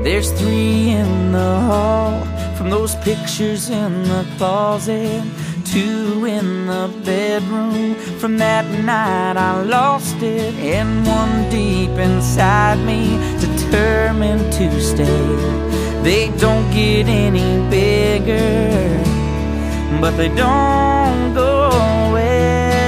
There's 3 in the hall from those pictures in the closet, 2 in the bedroom from that night I lost it, and 1 deep inside me determined to stay. They don't get any bigger, but they don't go away.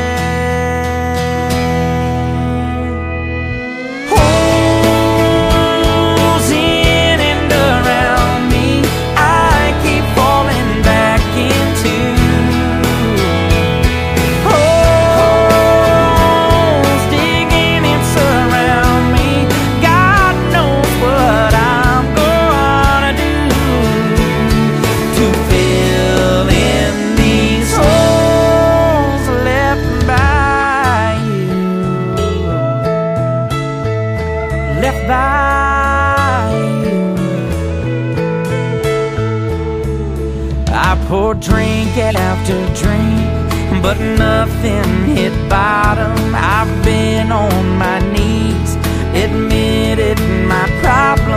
Left by you. I poured drink after drink, but nothing hit bottom. I've been on my knees, admitted my problem.